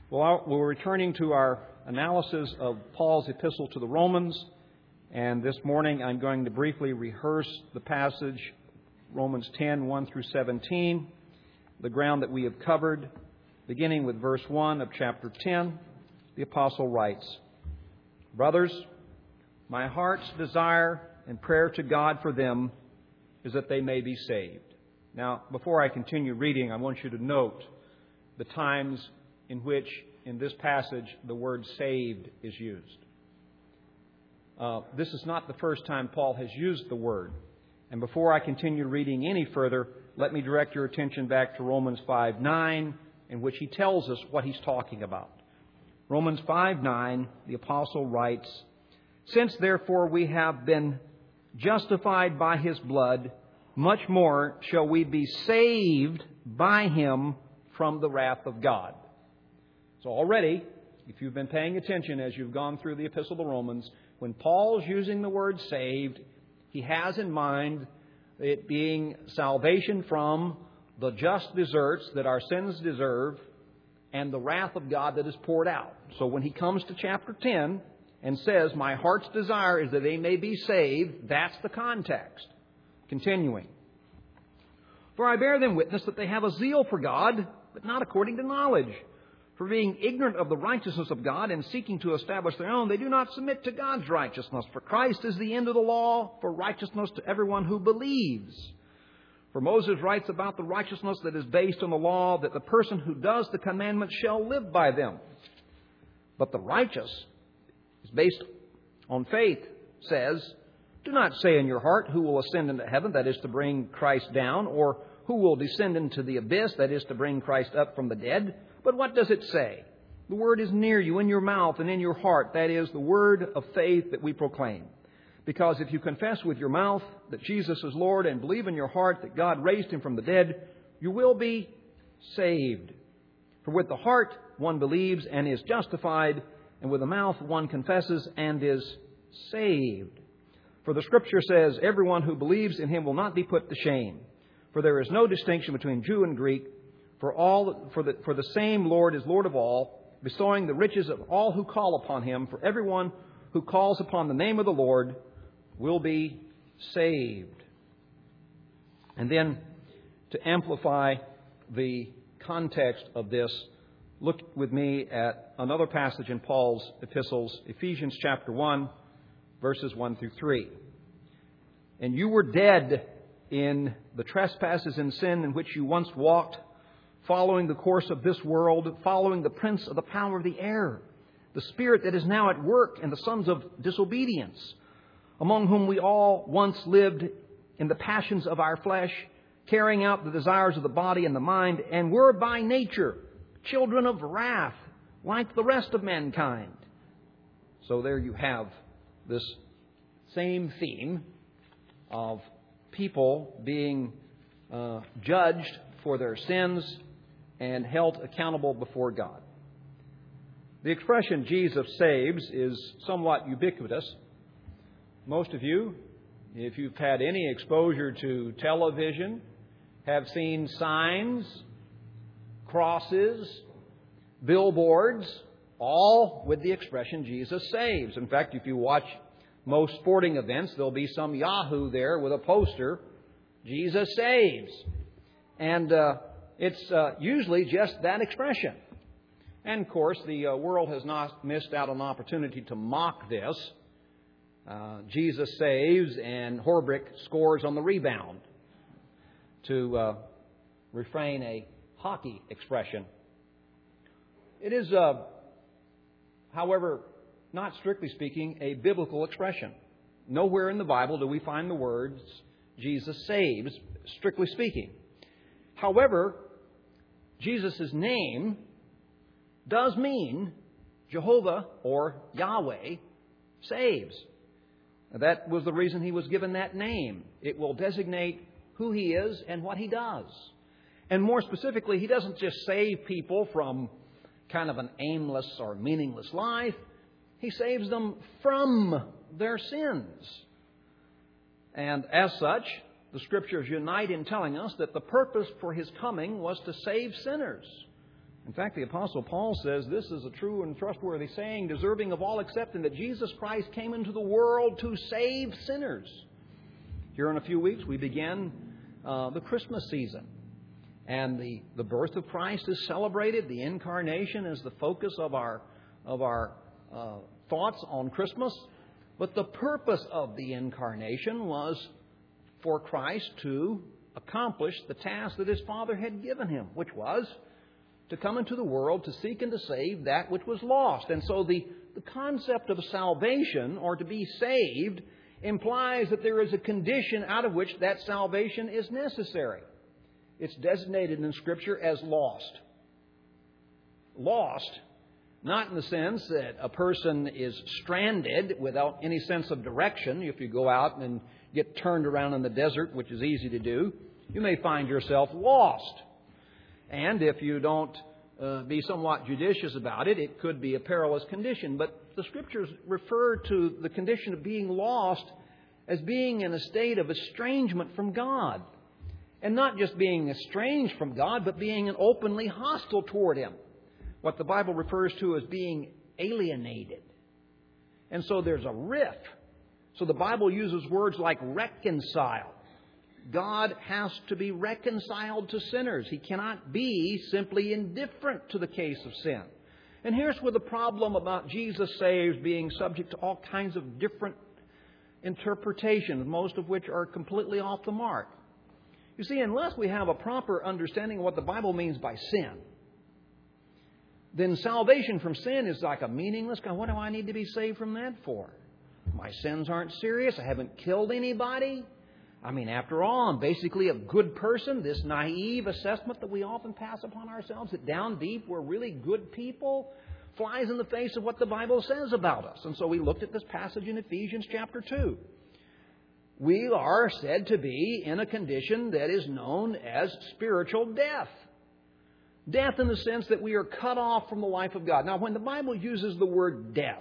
Well, we're returning to our analysis of Paul's epistle to the Romans, and this morning I'm going to briefly rehearse the passage, Romans 10, 1 through 17, the ground that we have covered. Beginning with verse 1 of chapter 10, the apostle writes, "Brothers, my heart's desire and prayer to God for them is that they may be saved." Now, before I continue reading, I want you to note the times in which, in this passage, the word saved is used. This is not the first time Paul has used the word. And before I continue reading any further, let me direct your attention back to Romans 5:9, in which he tells us what he's talking about. Romans 5:9, the apostle writes, "Since therefore we have been justified by His blood, much more shall we be saved by Him from the wrath of God." So already, if you've been paying attention as you've gone through the Epistle to the Romans, when Paul's using the word saved, he has in mind it being salvation from the just deserts that our sins deserve and the wrath of God that is poured out. So when he comes to chapter 10 and says, "My heart's desire is that they may be saved," that's the context. Continuing. "For I bear them witness that they have a zeal for God, but not according to knowledge. For being ignorant of the righteousness of God and seeking to establish their own, they do not submit to God's righteousness. For Christ is the end of the law for righteousness to everyone who believes. For Moses writes about the righteousness that is based on the law, that the person who does the commandments shall live by them. But the righteous is based on faith, says, do not say in your heart, who will ascend into heaven, that is to bring Christ down, or who will descend into the abyss, that is to bring Christ up from the dead. But what does it say? The word is near you, in your mouth and in your heart. That is the word of faith that we proclaim. Because if you confess with your mouth that Jesus is Lord and believe in your heart that God raised Him from the dead, you will be saved. For with the heart one believes and is justified, and with the mouth one confesses and is saved. For the Scripture says, everyone who believes in Him will not be put to shame. For there is no distinction between Jew and Greek, for the same Lord is Lord of all, bestowing the riches of all who call upon Him. For everyone who calls upon the name of the Lord will be saved." And then, to amplify the context of this, look with me at another passage in Paul's epistles, Ephesians chapter 1, verses 1 through 3. "And you were dead in the trespasses and sin in which you once walked, following the course of this world, following the prince of the power of the air, the spirit that is now at work in the sons of disobedience, among whom we all once lived in the passions of our flesh, carrying out the desires of the body and the mind, and were by nature children of wrath, like the rest of mankind." So there you have this same theme of people being judged for their sins and held accountable before God. The expression "Jesus saves" is somewhat ubiquitous. Most of you, if you've had any exposure to television, have seen signs, crosses, billboards, all with the expression "Jesus saves." In fact, if you watch most sporting events, there'll be some yahoo there with a poster, "Jesus saves." And it's usually just that expression. And, of course, the world has not missed out on an opportunity to mock this. Jesus saves and Horbrick scores on the rebound, to refrain a hockey expression. It is, however, not strictly speaking, a biblical expression. Nowhere in the Bible do we find the words "Jesus saves," strictly speaking. However, Jesus' name does mean Jehovah or Yahweh saves. That was the reason He was given that name. It will designate who He is and what He does. And more specifically, He doesn't just save people from kind of an aimless or meaningless life. He saves them from their sins. And as such, the Scriptures unite in telling us that the purpose for His coming was to save sinners. In fact, the Apostle Paul says this is a true and trustworthy saying, deserving of all acceptance, that Jesus Christ came into the world to save sinners. Here in a few weeks, we begin the Christmas season. And the birth of Christ is celebrated. The incarnation is the focus of our thoughts on Christmas. But the purpose of the incarnation was for Christ to accomplish the task that His Father had given Him, which was to come into the world to seek and to save that which was lost. And so the concept of salvation, or to be saved, implies that there is a condition out of which that salvation is necessary. It's designated in Scripture as lost. Lost, not in the sense that a person is stranded without any sense of direction. If you go out and get turned around in the desert, which is easy to do, you may find yourself lost. And if you don't be somewhat judicious about it, it could be a perilous condition. But the Scriptures refer to the condition of being lost as being in a state of estrangement from God. And not just being estranged from God, but being openly hostile toward Him. What the Bible refers to as being alienated. And so there's a rift. So the Bible uses words like reconcile. God has to be reconciled to sinners. He cannot be simply indifferent to the case of sin. And here's where the problem about Jesus saves being subject to all kinds of different interpretations, most of which are completely off the mark. You see, unless we have a proper understanding of what the Bible means by sin, then salvation from sin is like a meaningless, what do I need to be saved from that for? My sins aren't serious. I haven't killed anybody. I mean, after all, I'm basically a good person. This naive assessment that we often pass upon ourselves, that down deep we're really good people, flies in the face of what the Bible says about us. And so we looked at this passage in Ephesians chapter 2. We are said to be in a condition that is known as spiritual death. Death in the sense that we are cut off from the life of God. Now, when the Bible uses the word death,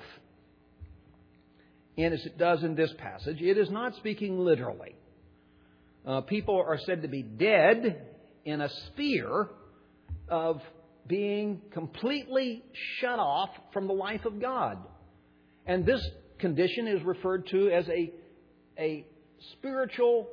and as it does in this passage, it is not speaking literally. People are said to be dead in a sphere of being completely shut off from the life of God. And this condition is referred to as a spiritual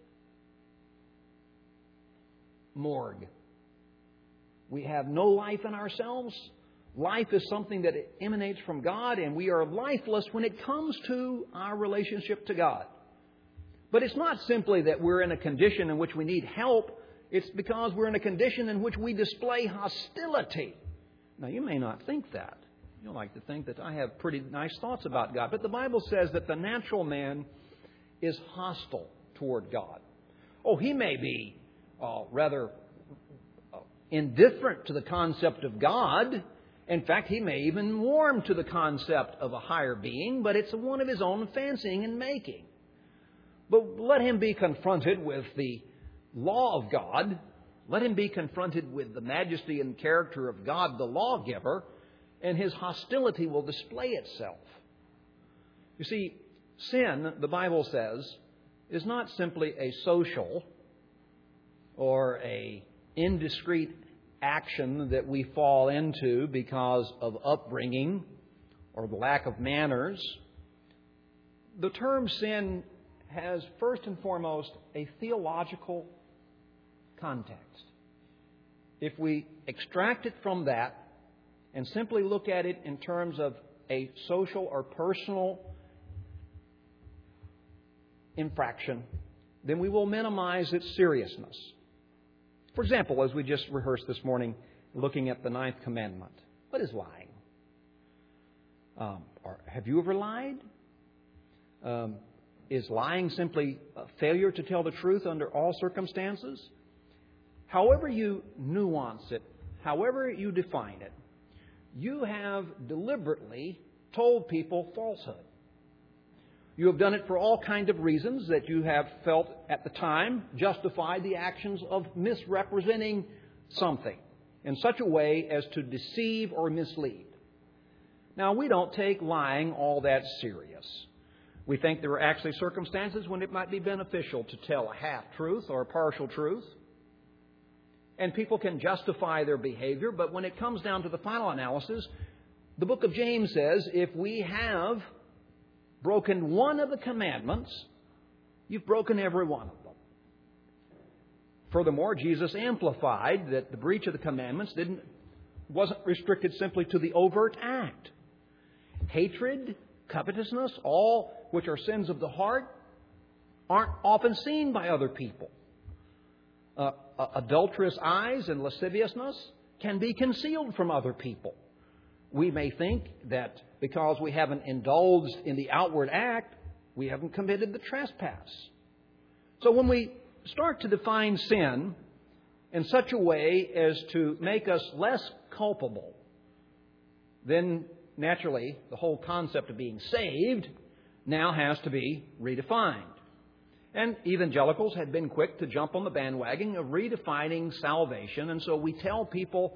morgue. We have no life in ourselves. Life is something that emanates from God, and we are lifeless when it comes to our relationship to God. But it's not simply that we're in a condition in which we need help. It's because we're in a condition in which we display hostility. Now, you may not think that. You like to think that I have pretty nice thoughts about God. But the Bible says that the natural man is hostile toward God. Oh, he may be rather indifferent to the concept of God. In fact, he may even warm to the concept of a higher being, but it's one of his own fancying and making. But let him be confronted with the law of God. Let him be confronted with the majesty and character of God, the lawgiver, and his hostility will display itself. You see, sin, the Bible says, is not simply a social or a indiscreet action that we fall into because of upbringing or the lack of manners. The term sin has first and foremost a theological context. If we extract it from that and simply look at it in terms of a social or personal infraction, then we will minimize its seriousness. For example, as we just rehearsed this morning, looking at the 9th commandment. What is lying? Have you ever lied? Is lying simply a failure to tell the truth under all circumstances? However you nuance it, however you define it, you have deliberately told people falsehood. You have done it for all kinds of reasons that you have felt at the time justified the actions of misrepresenting something in such a way as to deceive or mislead. Now, we don't take lying all that serious. We think there are actually circumstances when it might be beneficial to tell a half-truth or a partial truth. And people can justify their behavior, but when it comes down to the final analysis, the book of James says, if we have broken one of the commandments, you've broken every one of them. Furthermore, Jesus amplified that the breach of the commandments wasn't restricted simply to the overt act. Hatred, covetousness, all which are sins of the heart, aren't often seen by other people. Adulterous eyes and lasciviousness can be concealed from other people. We may think that because we haven't indulged in the outward act, we haven't committed the trespass. So when we start to define sin in such a way as to make us less culpable, then naturally the whole concept of being saved now has to be redefined. And evangelicals had been quick to jump on the bandwagon of redefining salvation. And so we tell people,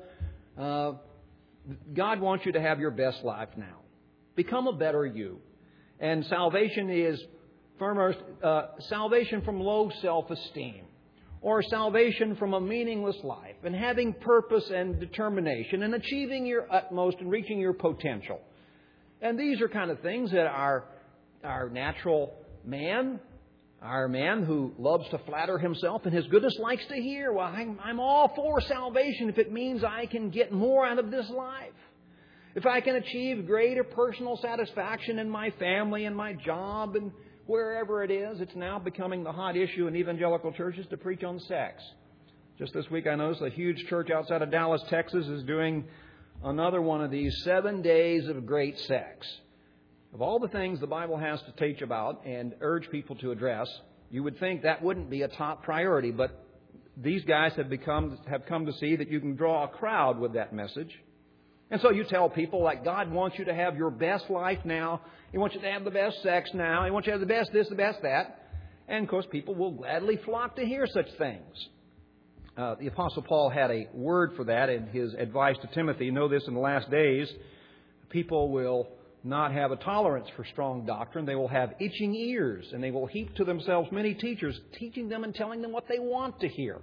God wants you to have your best life now. Become a better you. And salvation is salvation from low self-esteem, or salvation from a meaningless life, and having purpose and determination, and achieving your utmost and reaching your potential. And these are kind of things that our natural man, our man who loves to flatter himself and his goodness, likes to hear. Well, I'm all for salvation if it means I can get more out of this life. If I can achieve greater personal satisfaction in my family and my job and wherever it is. It's now becoming the hot issue in evangelical churches to preach on sex. Just this week I noticed a huge church outside of Dallas, Texas is doing another one of these 7 days of great sex. Of all the things the Bible has to teach about and urge people to address, you would think that wouldn't be a top priority, but these guys have come to see that you can draw a crowd with that message. And so you tell people like God wants you to have your best life now. He wants you to have the best sex now. He wants you to have the best this, the best that. And of course people will gladly flock to hear such things. The Apostle Paul had a word for that in his advice to Timothy. You know this in the last days, people will not have a tolerance for strong doctrine. They will have itching ears, and they will heap to themselves many teachers, teaching them and telling them what they want to hear.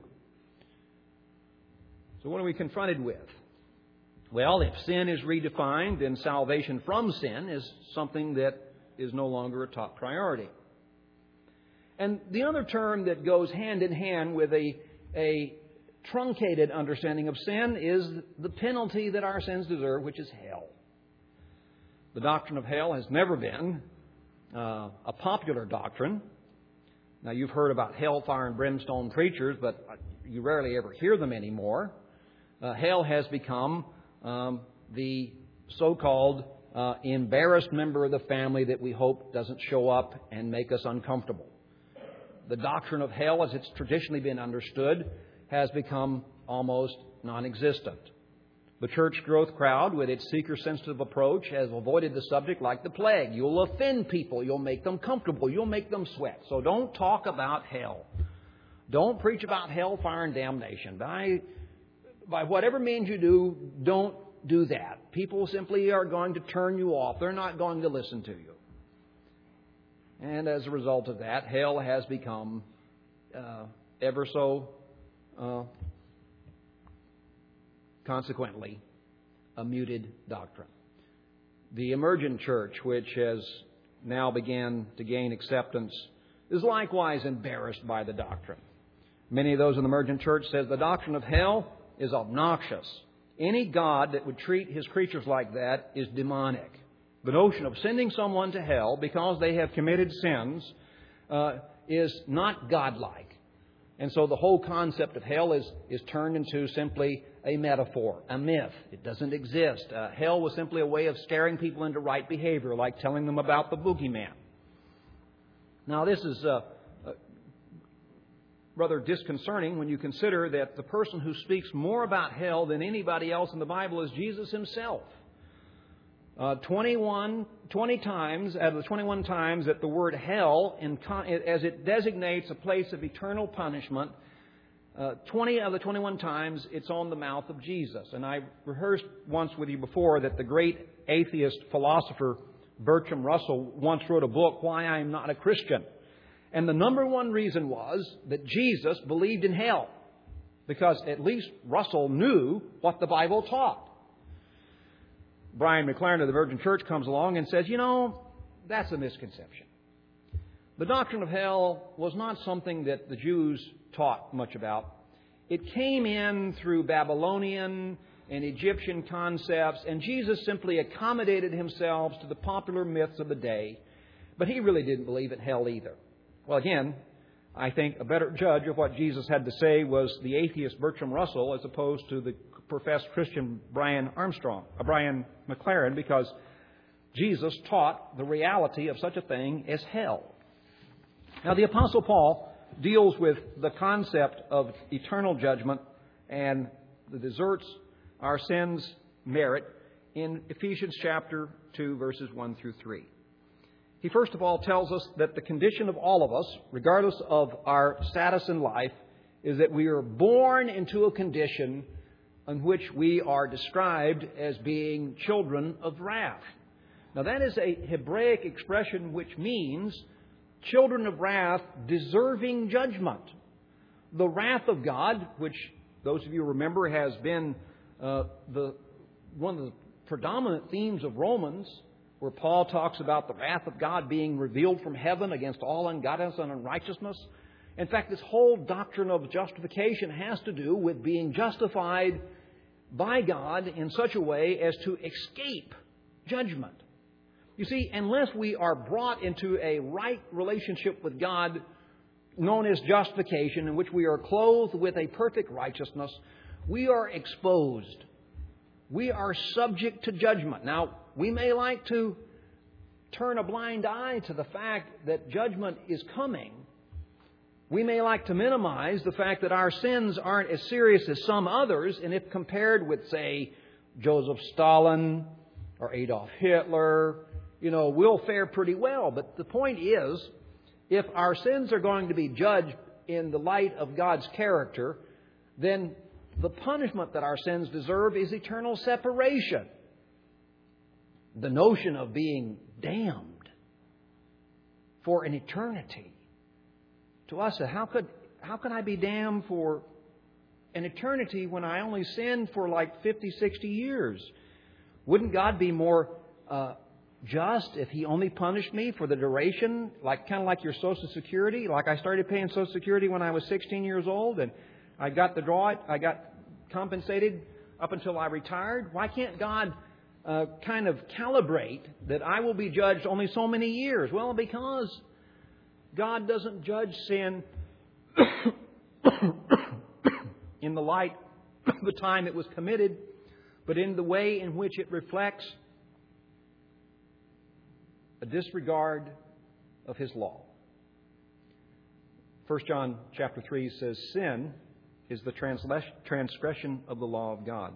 So what are we confronted with? Well, if sin is redefined, then salvation from sin is something that is no longer a top priority. And the other term that goes hand in hand with a truncated understanding of sin is the penalty that our sins deserve, which is hell. The doctrine of hell has never been a popular doctrine. Now, you've heard about hellfire and brimstone preachers, but you rarely ever hear them anymore. Hell has become the so-called embarrassed member of the family that we hope doesn't show up and make us uncomfortable. The doctrine of hell, as it's traditionally been understood, has become almost non-existent. The church growth crowd, with its seeker-sensitive approach, has avoided the subject like the plague. You'll offend people. You'll make them comfortable. You'll make them sweat. So don't talk about hell. Don't preach about hellfire and damnation. By whatever means you do, don't do that. People simply are going to turn you off. They're not going to listen to you. And as a result of that, hell has become ever so consequently a muted doctrine. The emergent church, which has now began to gain acceptance, is likewise embarrassed by the doctrine. Many of those in the emergent church says the doctrine of hell is obnoxious. Any God that would treat his creatures like that is demonic. The notion of sending someone to hell because they have committed sins is not godlike. And so the whole concept of hell is turned into simply a metaphor, a myth. It doesn't exist. Hell was simply a way of scaring people into right behavior, like telling them about the boogeyman. Now, this is rather disconcerting when you consider that the person who speaks more about hell than anybody else in the Bible is Jesus himself. 20 times out of the 21 times that the word hell, as it designates a place of eternal punishment, 20 of the 21 times it's on the mouth of Jesus. And I rehearsed once with you before that the great atheist philosopher Bertrand Russell once wrote a book, Why I Am Not a Christian. And the number one reason was that Jesus believed in hell. because at least Russell knew what the Bible taught. Brian McLaren of the Virgin Church comes along and says, that's a misconception. The doctrine of hell was not something that the Jews taught much about. It came in through Babylonian and Egyptian concepts, and Jesus simply accommodated himself to the popular myths of the day. But he really didn't believe in hell either. Well, again, I think a better judge of what Jesus had to say was the atheist Bertram Russell as opposed to the professed Christian Brian McLaren, because Jesus taught the reality of such a thing as hell. Now, the Apostle Paul deals with the concept of eternal judgment and the deserts our sins merit in Ephesians chapter 2, verses 1 through 3. He first of all tells us that the condition of all of us, regardless of our status in life, is that we are born into a condition in which we are described as being children of wrath. Now, that is a Hebraic expression which means children of wrath deserving judgment. The wrath of God, which those of you remember has been one of the predominant themes of Romans, where Paul talks about the wrath of God being revealed from heaven against all ungodliness and unrighteousness. In fact, this whole doctrine of justification has to do with being justified by God in such a way as to escape judgment. You see, unless we are brought into a right relationship with God, known as justification, in which we are clothed with a perfect righteousness, we are exposed. We are subject to judgment. Now, we may like to turn a blind eye to the fact that judgment is coming. We may like to minimize the fact that our sins aren't as serious as some others, and if compared with, say, Joseph Stalin or Adolf Hitler, we'll fare pretty well. But the point is, if our sins are going to be judged in the light of God's character, then the punishment that our sins deserve is eternal separation. The notion of being damned for an eternity. To us, how could I be damned for an eternity when I only sinned for like 50, 60 years? Wouldn't God be more just if He only punished me for the duration, kind of like your Social Security? Like I started paying Social Security when I was 16 years old, and I got compensated up until I retired. Why can't God kind of calibrate that I will be judged only so many years? Well, because God doesn't judge sin in the light of the time it was committed, but in the way in which it reflects a disregard of His law. 1 John chapter 3 says, sin is the transgression of the law of God.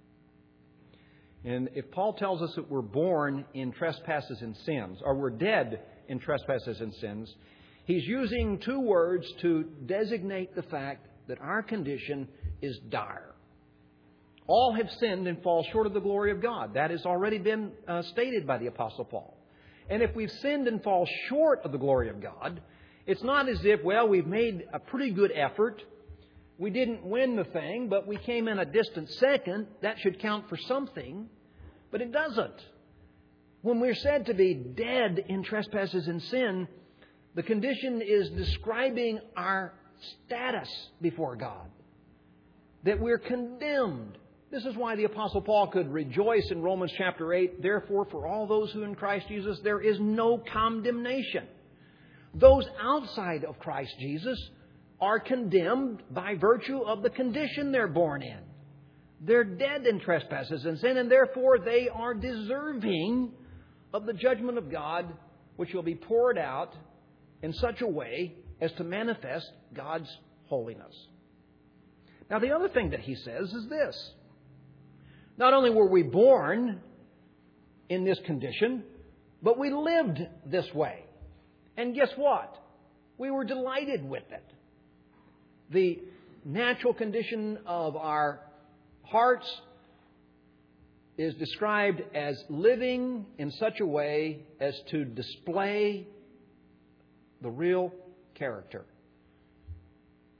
And if Paul tells us that we're born in trespasses and sins, or we're dead in trespasses and sins, he's using two words to designate the fact that our condition is dire. All have sinned and fall short of the glory of God. That has already been stated by the Apostle Paul. And if we've sinned and fall short of the glory of God, it's not as if, we've made a pretty good effort. We didn't win the thing, but we came in a distant second. That should count for something. But it doesn't. When we're said to be dead in trespasses and sin, the condition is describing our status before God. That we're condemned. This is why the Apostle Paul could rejoice in Romans chapter 8. Therefore, for all those who are in Christ Jesus, there is no condemnation. Those outside of Christ Jesus are condemned by virtue of the condition they're born in. They're dead in trespasses and sin, and therefore they are deserving of the judgment of God, which will be poured out in such a way as to manifest God's holiness. Now, the other thing that he says is this. Not only were we born in this condition, but we lived this way. And guess what? We were delighted with it. The natural condition of our hearts is described as living in such a way as to display the real character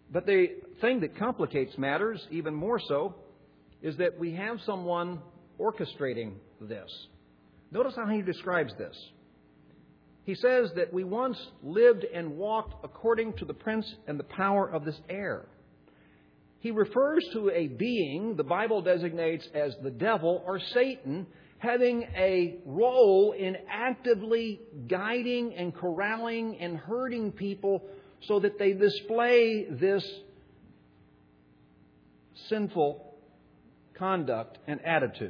But the thing that complicates matters even more so is that we have someone orchestrating this. Notice how he describes this. He says that we once lived and walked according to the prince and the power of this air. He refers to a being the Bible designates as the devil or Satan, having a role in actively guiding and corralling and herding people so that they display this sinful conduct and attitude.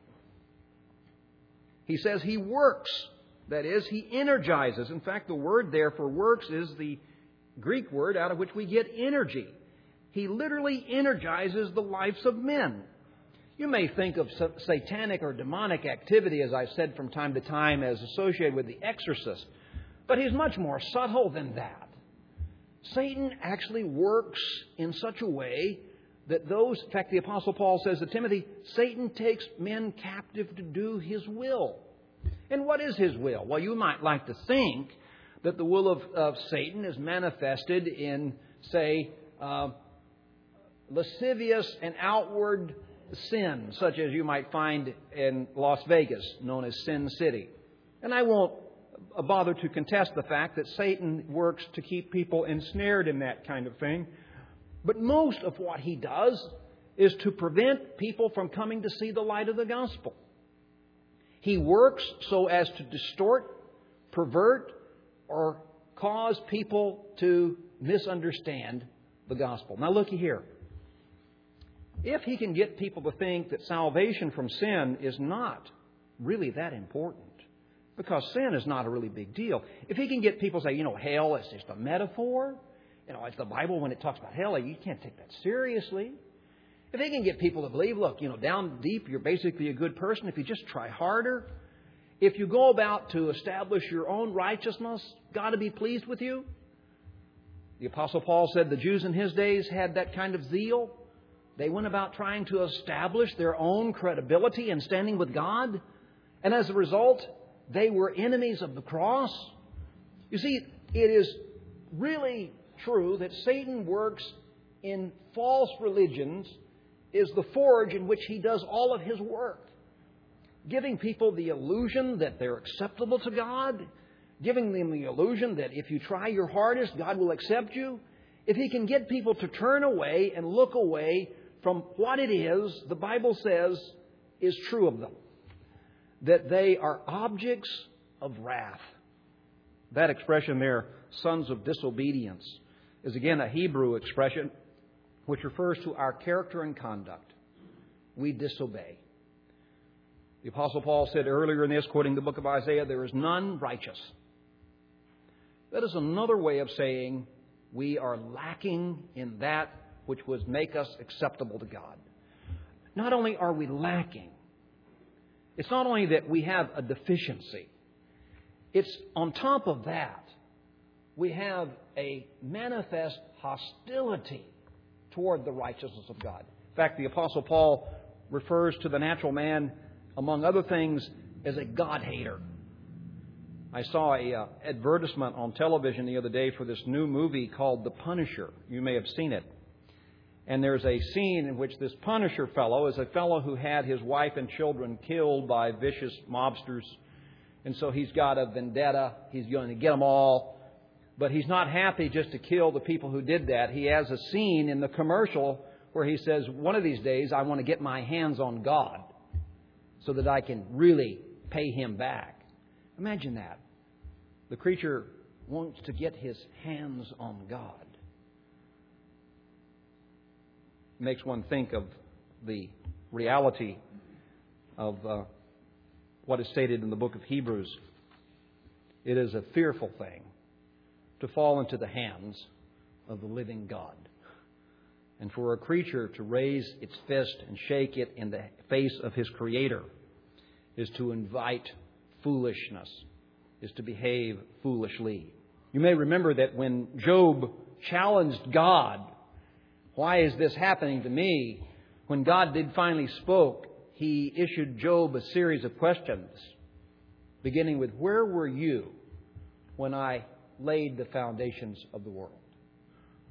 He says he works. That is, he energizes. In fact, the word there for works is the Greek word out of which we get energy. He literally energizes the lives of men. You may think of satanic or demonic activity, as I've said from time to time, as associated with the exorcist. But he's much more subtle than that. Satan actually works in such a way that those, in fact, the Apostle Paul says to Timothy, Satan takes men captive to do his will. And what is his will? Well, you might like to think that the will of Satan is manifested in, say, lascivious and outward sin, such as you might find in Las Vegas, known as Sin City. And I won't bother to contest the fact that Satan works to keep people ensnared in that kind of thing. But most of what he does is to prevent people from coming to see the light of the gospel. He works so as to distort, pervert, or cause people to misunderstand the gospel. Now looky here. If he can get people to think that salvation from sin is not really that important, because sin is not a really big deal. If he can get people to say, hell is just a metaphor. It's the Bible when it talks about hell, you can't take that seriously. If he can get people to believe, look, down deep, you're basically a good person if you just try harder. If you go about to establish your own righteousness, God will be pleased with you. The Apostle Paul said the Jews in his days had that kind of zeal. They went about trying to establish their own credibility and standing with God. And as a result, they were enemies of the cross. You see, it is really true that Satan works in false religions, is the forge in which he does all of his work. Giving people the illusion that they're acceptable to God. Giving them the illusion that if you try your hardest, God will accept you. If he can get people to turn away and look away from what it is the Bible says is true of them. That they are objects of wrath. That expression there, sons of disobedience, is again a Hebrew expression which refers to our character and conduct. We disobey. The Apostle Paul said earlier in this, quoting the book of Isaiah, there is none righteous. That is another way of saying we are lacking in that which would make us acceptable to God. Not only are we lacking, it's not only that we have a deficiency. It's on top of that, we have a manifest hostility toward the righteousness of God. In fact, the Apostle Paul refers to the natural man, among other things, as a God-hater. I saw an advertisement on television the other day for this new movie called The Punisher. You may have seen it. And there's a scene in which this Punisher fellow is a fellow who had his wife and children killed by vicious mobsters. And so he's got a vendetta. He's going to get them all. But he's not happy just to kill the people who did that. He has a scene in the commercial where he says, one of these days I want to get my hands on God so that I can really pay him back. Imagine that. The creature wants to get his hands on God. Makes one think of the reality of what is stated in the book of Hebrews. It is a fearful thing to fall into the hands of the living God. And for a creature to raise its fist and shake it in the face of his Creator is to invite foolishness, is to behave foolishly. You may remember that when Job challenged God, why is this happening to me? When God did finally spoke, he issued Job a series of questions, beginning with, where were you when I laid the foundations of the world?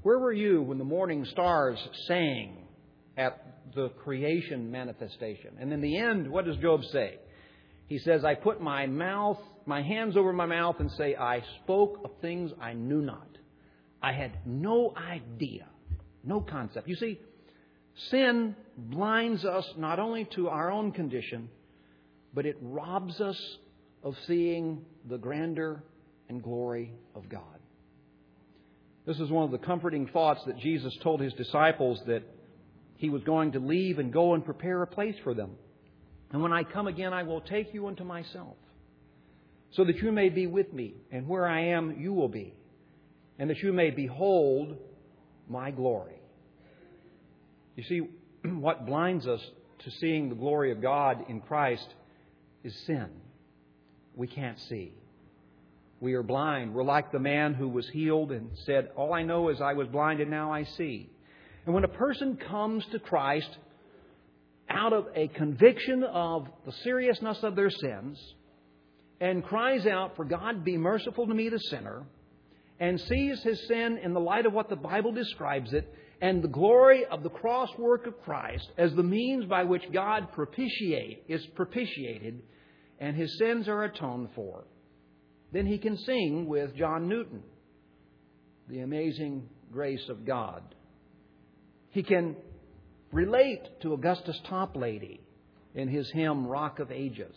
Where were you when the morning stars sang at the creation manifestation? And in the end, what does Job say? He says, I put my hands over my mouth and say, I spoke of things I knew not. I had no idea, no concept. You see, sin blinds us not only to our own condition, but it robs us of seeing the grandeur and glory of God. This is one of the comforting thoughts that Jesus told His disciples, that He was going to leave and go and prepare a place for them. And when I come again, I will take you unto myself, so that you may be with me, and where I am, you will be, and that you may behold my glory. You see, what blinds us to seeing the glory of God in Christ is sin. We can't see. We are blind. We're like the man who was healed and said, all I know is I was blind and now I see. And when a person comes to Christ out of a conviction of the seriousness of their sins and cries out for God, be merciful to me, the sinner, and sees his sin in the light of what the Bible describes it and the glory of the cross work of Christ as the means by which God is propitiated and his sins are atoned for, then he can sing with John Newton, the amazing grace of God. He can relate to Augustus Toplady in his hymn, Rock of Ages.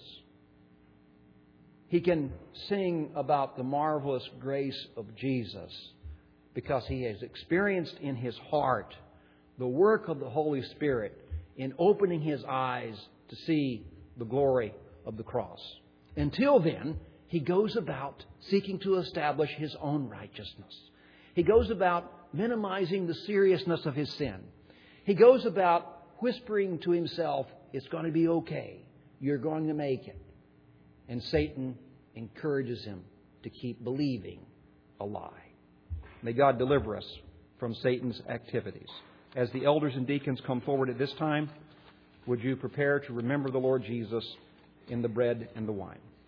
He can sing about the marvelous grace of Jesus because he has experienced in his heart the work of the Holy Spirit in opening his eyes to see the glory of the cross. Until then, he goes about seeking to establish his own righteousness. He goes about minimizing the seriousness of his sin. He goes about whispering to himself, it's going to be okay. You're going to make it. And Satan encourages him to keep believing a lie. May God deliver us from Satan's activities. As the elders and deacons come forward at this time, would you prepare to remember the Lord Jesus in the bread and the wine?